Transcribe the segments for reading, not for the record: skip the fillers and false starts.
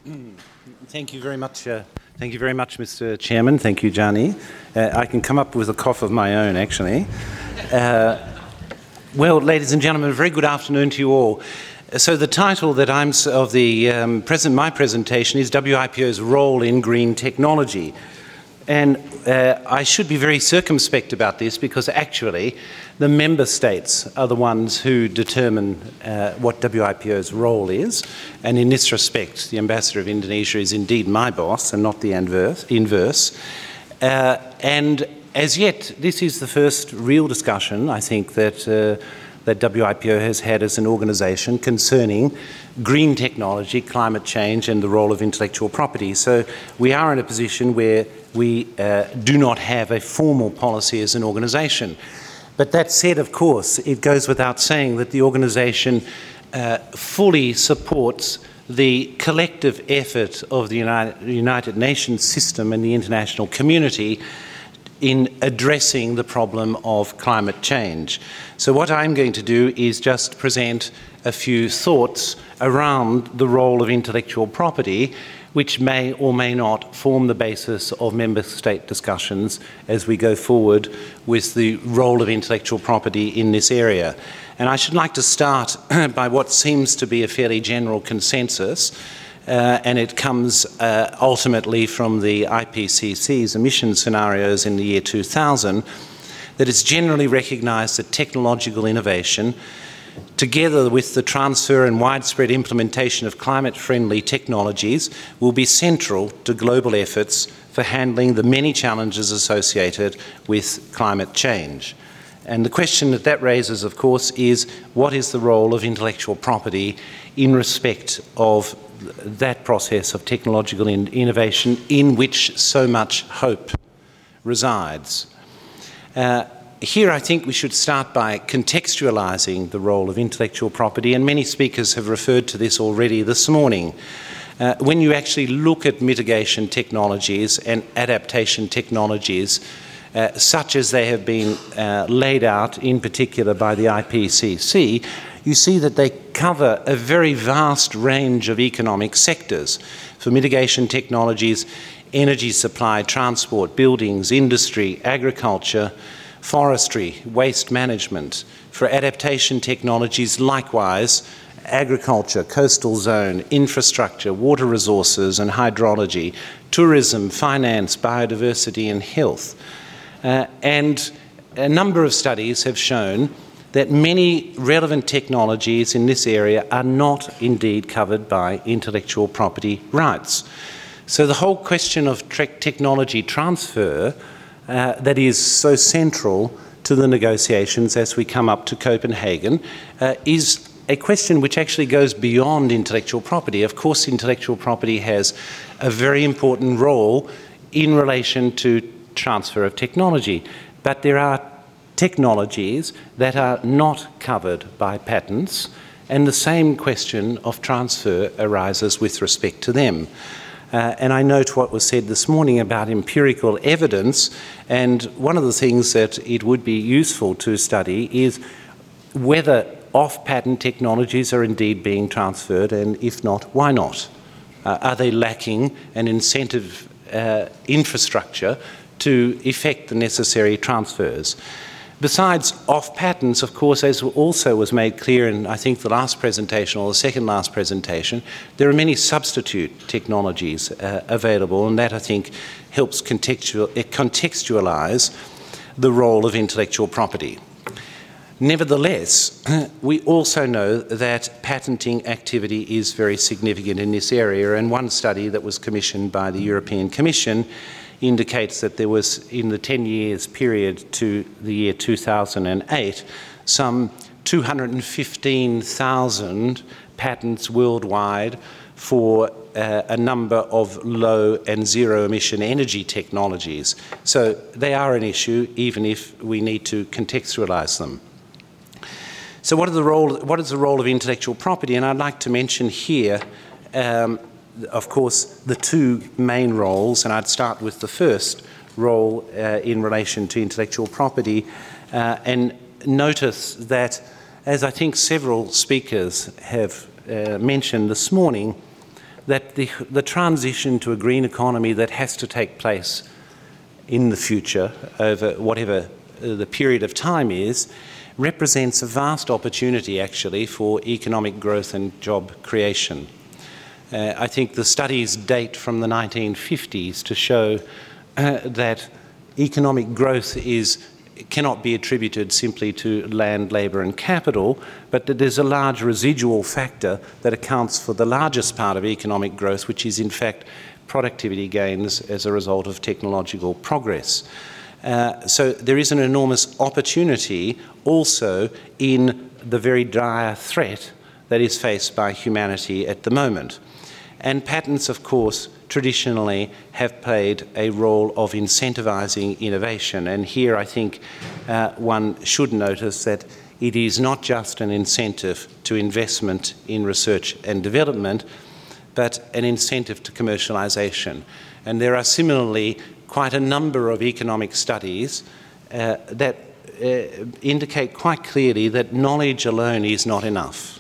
Thank you very much. Thank you very much, Mr. Chairman. Thank you, Gianni. I can come up with a cough of my own, actually. Well, ladies and gentlemen, a very good afternoon to you all. So the title that my presentation is WIPO's Role in Green Technology. And I should be very circumspect about this because actually the member states are the ones who determine what WIPO's role is. And in this respect, the Ambassador of Indonesia is indeed my boss and not the inverse. And as yet, this is the first real discussion, I think, that WIPO has had as an organisation concerning green technology, climate change and the role of intellectual property. So we are in a position where we do not have a formal policy as an organisation. But that said, of course, it goes without saying that the organisation fully supports the collective effort of the United Nations system and the international community in addressing the problem of climate change. So what I'm going to do is just present a few thoughts around the role of intellectual property, which may or may not form the basis of member state discussions as we go forward with the role of intellectual property in this area. And I should like to start by what seems to be a fairly general consensus, and it comes ultimately from the IPCC's emission scenarios in the year 2000, that it's generally recognised that technological innovation, together with the transfer and widespread implementation of climate-friendly technologies, will be central to global efforts for handling the many challenges associated with climate change. And the question that raises, of course, is what is the role of intellectual property in respect of that process of technological innovation in which so much hope resides? Here I think we should start by contextualising the role of intellectual property, and many speakers have referred to this already this morning. When you actually look at mitigation technologies and adaptation technologies, such as they have been laid out in particular by the IPCC, you see that they cover a very vast range of economic sectors. For mitigation technologies, energy supply, transport, buildings, industry, agriculture, forestry, waste management. For adaptation technologies, likewise, agriculture, coastal zone, infrastructure, water resources and hydrology, tourism, finance, biodiversity and health. And a number of studies have shown that many relevant technologies in this area are not indeed covered by intellectual property rights. So the whole question of technology transfer that is so central to the negotiations as we come up to Copenhagen is a question which actually goes beyond intellectual property. Of course, intellectual property has a very important role in relation to transfer of technology, but there are technologies that are not covered by patents, and the same question of transfer arises with respect to them. And I note what was said this morning about empirical evidence, and one of the things that it would be useful to study is whether off-patent technologies are indeed being transferred, and if not, why not? Are they lacking an incentive infrastructure to effect the necessary transfers? Besides off-patents, of course, as also was made clear in, I think, the last presentation or the second last presentation, there are many substitute technologies available, and that, I think, helps contextualise the role of intellectual property. Nevertheless, we also know that patenting activity is very significant in this area, and one study that was commissioned by the European Commission indicates that there was, in the 10 years period to the year 2008, some 215,000 patents worldwide for a number of low and zero emission energy technologies. So they are an issue, even if we need to contextualise them. So what is the role of intellectual property? And I'd like to mention here of course, the two main roles, and I'd start with the first role in relation to intellectual property, and notice that, as I think several speakers have mentioned this morning, that the transition to a green economy that has to take place in the future, over whatever the period of time is, represents a vast opportunity actually for economic growth and job creation. I think the studies date from the 1950s to show that economic growth cannot be attributed simply to land, labour and capital, but that there's a large residual factor that accounts for the largest part of economic growth, which is in fact productivity gains as a result of technological progress. So there is an enormous opportunity also in the very dire threat that is faced by humanity at the moment. And patents, of course, traditionally have played a role of incentivising innovation. And here I think one should notice that it is not just an incentive to investment in research and development, but an incentive to commercialisation. And there are similarly quite a number of economic studies that indicate quite clearly that knowledge alone is not enough.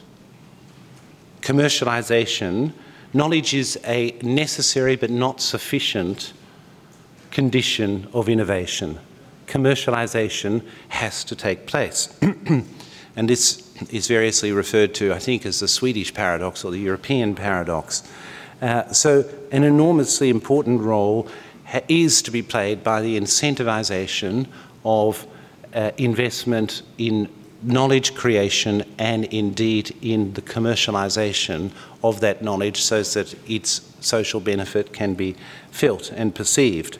Commercialisation, knowledge is a necessary but not sufficient condition of innovation. Commercialisation has to take place. And this is variously referred to, I think, as the Swedish paradox or the European paradox. So an enormously important role is to be played by the incentivisation of investment in knowledge creation and indeed in the commercialisation of that knowledge so that its social benefit can be felt and perceived.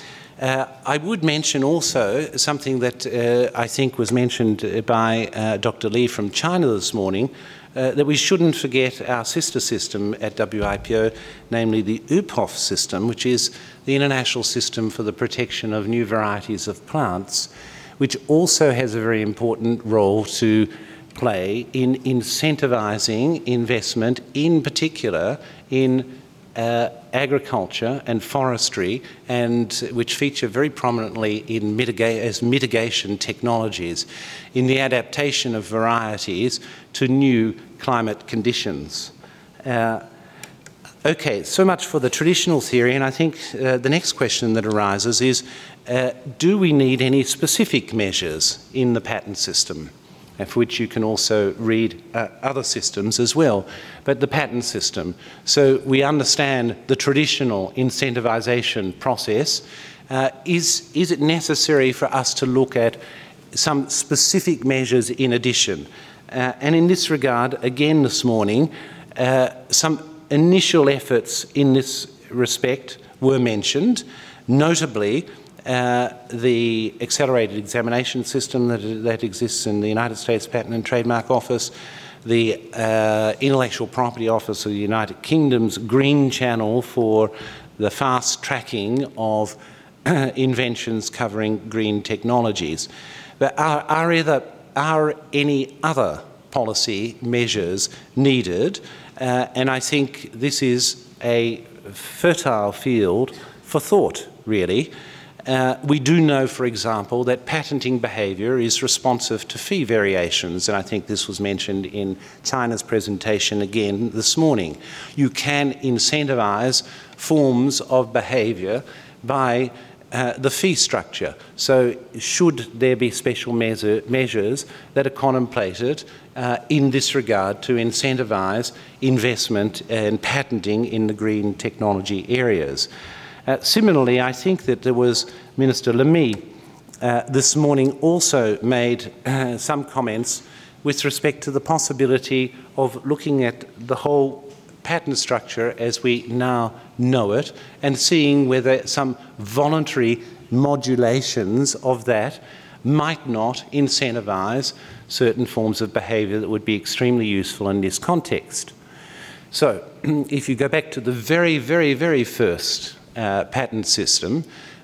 I would mention also something that I think was mentioned by Dr. Li from China this morning, that we shouldn't forget our sister system at WIPO, namely the UPOF system, which is the International System for the Protection of New Varieties of Plants, which also has a very important role to play in incentivising investment, in particular in agriculture and forestry, and which feature very prominently in as mitigation technologies, in the adaptation of varieties to new climate conditions. Okay, so much for the traditional theory, and I think the next question that arises is, do we need any specific measures in the patent system, for which you can also read other systems as well, but the patent system. So we understand the traditional incentivisation process. Is it necessary for us to look at some specific measures in addition? And in this regard, again this morning, some initial efforts in this respect were mentioned, notably the accelerated examination system that exists in the United States Patent and Trademark Office, the Intellectual Property Office of the United Kingdom's Green Channel for the fast tracking of inventions covering green technologies. But are any other policy measures needed? And I think this is a fertile field for thought, really. We do know, for example, that patenting behaviour is responsive to fee variations, and I think this was mentioned in China's presentation again this morning. You can incentivise forms of behaviour by the fee structure. So should there be special measures that are contemplated in this regard to incentivise investment and patenting in the green technology areas? Similarly, I think that there was Minister Lamy this morning also made some comments with respect to the possibility of looking at the whole patent structure as we now know it and seeing whether some voluntary modulations of that might not incentivise certain forms of behaviour that would be extremely useful in this context. So, if you go back to the very, very, very first patent system,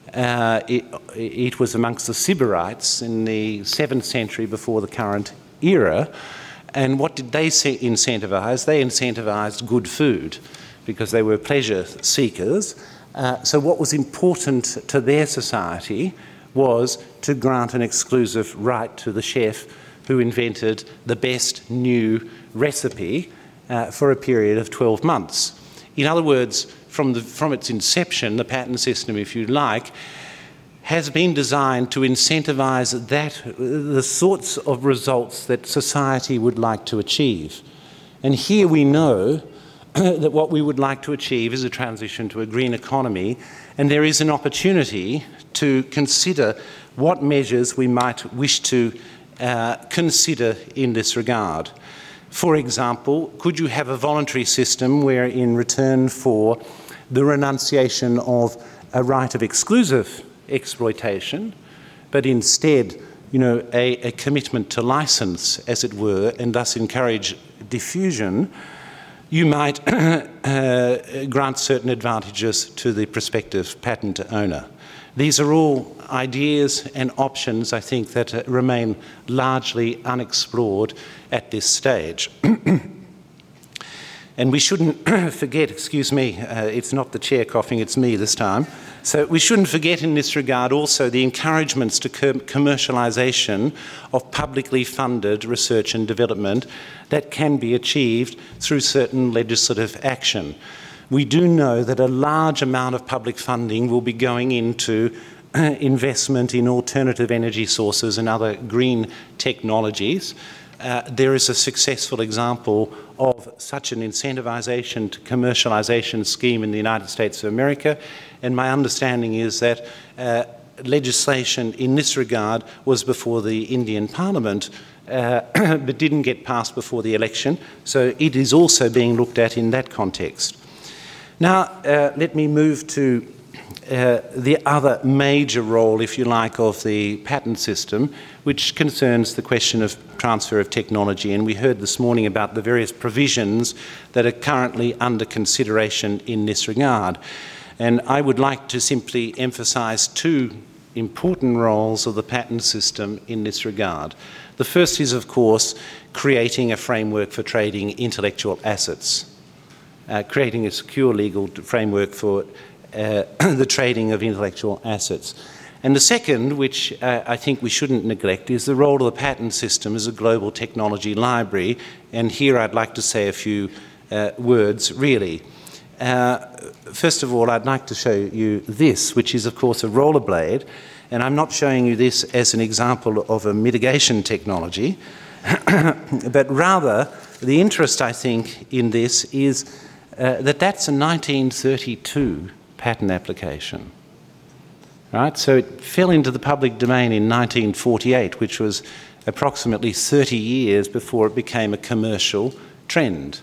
it was amongst the Sybarites in the 7th century before the current era. And what did they incentivise? They incentivised good food because they were pleasure seekers. So what was important to their society was to grant an exclusive right to the chef who invented the best new recipe for a period of 12 months. In other words, from its inception, the patent system, if you like, has been designed to incentivize the sorts of results that society would like to achieve. And here we know that what we would like to achieve is a transition to a green economy, and there is an opportunity to consider what measures we might wish to consider in this regard. For example, could you have a voluntary system where in return for the renunciation of a right of exclusive exploitation, but instead, a commitment to license, as it were, and thus encourage diffusion, you might grant certain advantages to the prospective patent owner. These are all ideas and options, I think, that remain largely unexplored at this stage. And we shouldn't forget, excuse me, it's not the chair coughing, it's me this time. So we shouldn't forget in this regard also the encouragements to commercialisation of publicly funded research and development that can be achieved through certain legislative action. We do know that a large amount of public funding will be going into investment in alternative energy sources and other green technologies. There is a successful example of such an incentivisation to commercialisation scheme in the United States of America, and my understanding is that legislation in this regard was before the Indian Parliament but didn't get passed before the election, so it is also being looked at in that context. Now, let me move to the other major role, if you like, of the patent system, which concerns the question of transfer of technology. And we heard this morning about the various provisions that are currently under consideration in this regard. And I would like to simply emphasise two important roles of the patent system in this regard. The first is, of course, creating a framework for trading intellectual assets, creating a secure legal framework for the trading of intellectual assets. And the second, which I think we shouldn't neglect, is the role of the patent system as a global technology library. And here I'd like to say a few words, really. First of all, I'd like to show you this, which is, of course, a rollerblade. And I'm not showing you this as an example of a mitigation technology, but rather the interest, I think, in this is that that's a 1932 patent application. Right? So it fell into the public domain in 1948, which was approximately 30 years before it became a commercial trend.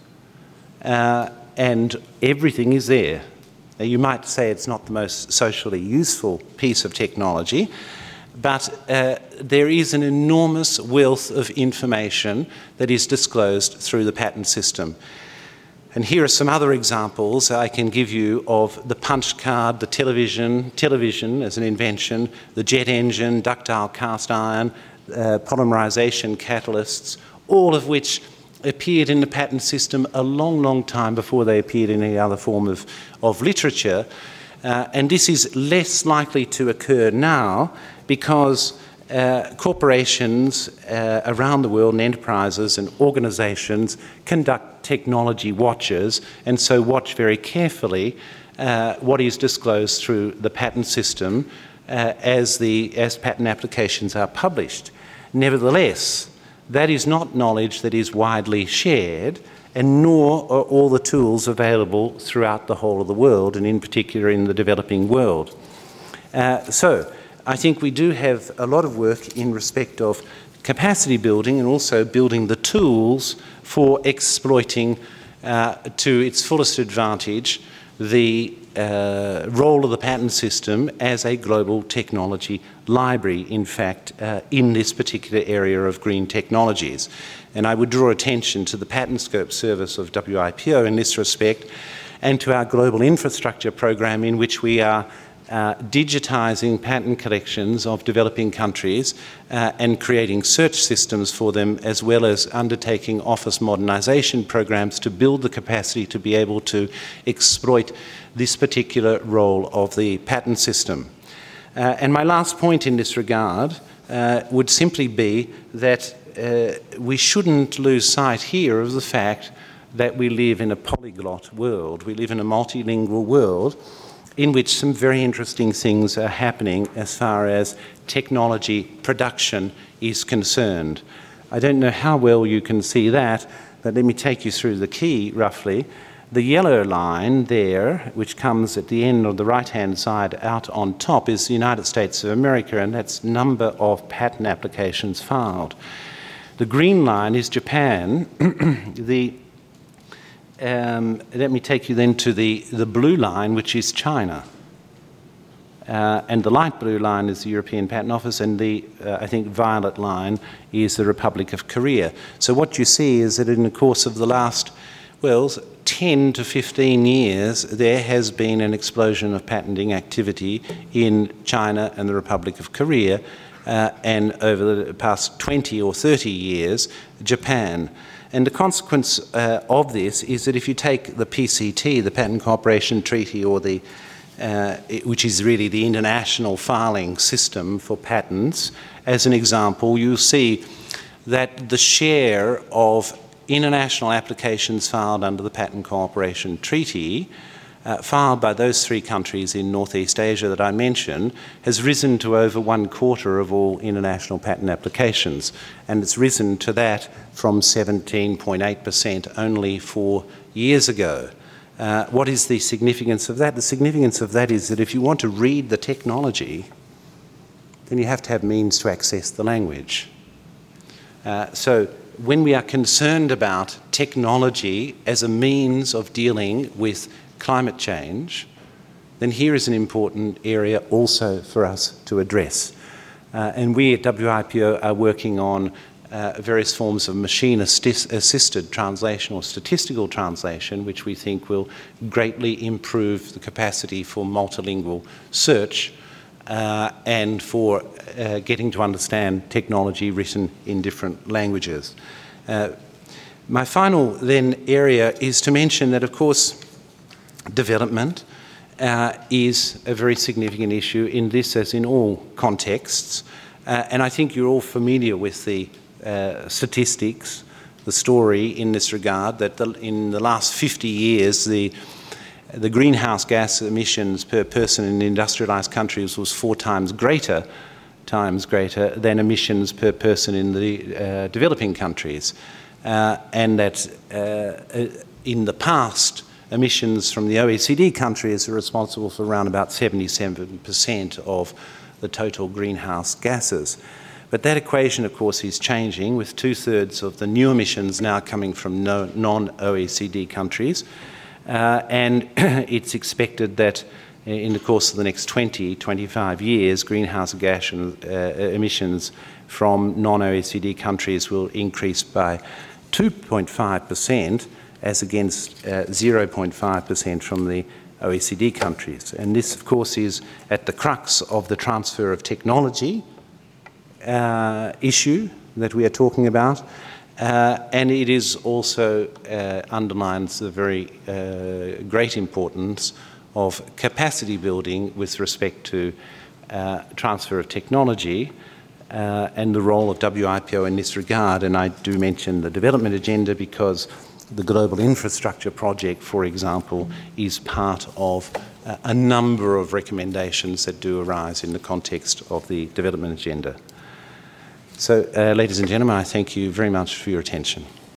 And everything is there. Now, you might say it's not the most socially useful piece of technology, but there is an enormous wealth of information that is disclosed through the patent system. And here are some other examples I can give you of the punch card, the television as an invention, the jet engine, ductile cast iron, polymerization catalysts, all of which appeared in the patent system a long, long time before they appeared in any other form of literature. And this is less likely to occur now because corporations around the world and enterprises and organisations conduct technology watches and so watch very carefully what is disclosed through the patent system as patent applications are published. Nevertheless, that is not knowledge that is widely shared, and nor are all the tools available throughout the whole of the world, and in particular in the developing world. So I think we do have a lot of work in respect of capacity building and also building the tools for exploiting to its fullest advantage the role of the patent system as a global technology library, in fact, in this particular area of green technologies. And I would draw attention to the Patent Scope service of WIPO in this respect, and to our global infrastructure program, in which we are digitising patent collections of developing countries and creating search systems for them, as well as undertaking office modernisation programs to build the capacity to be able to exploit this particular role of the patent system. And my last point in this regard would simply be that we shouldn't lose sight here of the fact that we live in a polyglot world. We live in a multilingual world in which some very interesting things are happening as far as technology production is concerned. I don't know how well you can see that, but let me take you through the key roughly. The yellow line there, which comes at the end of the right-hand side out on top, is the United States of America, and that's number of patent applications filed. The green line is Japan. Let me take you then to the blue line, which is China. And the light blue line is the European Patent Office, and the, I think, violet line is the Republic of Korea. So what you see is that in the course of the last, well, 10 to 15 years, there has been an explosion of patenting activity in China and the Republic of Korea, and over the past 20 or 30 years, Japan. And the consequence of this is that if you take the PCT, the Patent Cooperation Treaty, or the which is really the international filing system for patents, as an example, you'll see that the share of international applications filed under the Patent Cooperation Treaty, filed by those three countries in Northeast Asia that I mentioned, has risen to over 1/4 of all international patent applications. And it's risen to that from 17.8% only 4 years ago. What is the significance of that? The significance of that is that if you want to read the technology, then you have to have means to access the language. So when we are concerned about technology as a means of dealing with climate change, then here is an important area also for us to address. And we at WIPO are working on various forms of machine-assisted translation or statistical translation, which we think will greatly improve the capacity for multilingual search and for getting to understand technology written in different languages. My final then area is to mention that, of course, development is a very significant issue in this as in all contexts. And I think you're all familiar with the statistics, the story in this regard, that in the last 50 years, the greenhouse gas emissions per person in industrialized countries was 4 times greater than emissions per person in the developing countries. And that in the past, emissions from the OECD countries are responsible for around about 77% of the total greenhouse gases. But that equation, of course, is changing, with 2/3 of the new emissions now coming from non-OECD countries. And it's expected that in the course of the next 25 years, greenhouse gas emissions from non-OECD countries will increase by 2.5%, as against 0.5% from the OECD countries. And this, of course, is at the crux of the transfer of technology issue that we are talking about, and it is also underlines the very great importance of capacity building with respect to transfer of technology and the role of WIPO in this regard. And I do mention the development agenda because the Global Infrastructure Project, for example, is part of a number of recommendations that do arise in the context of the development agenda. So, ladies and gentlemen, I thank you very much for your attention.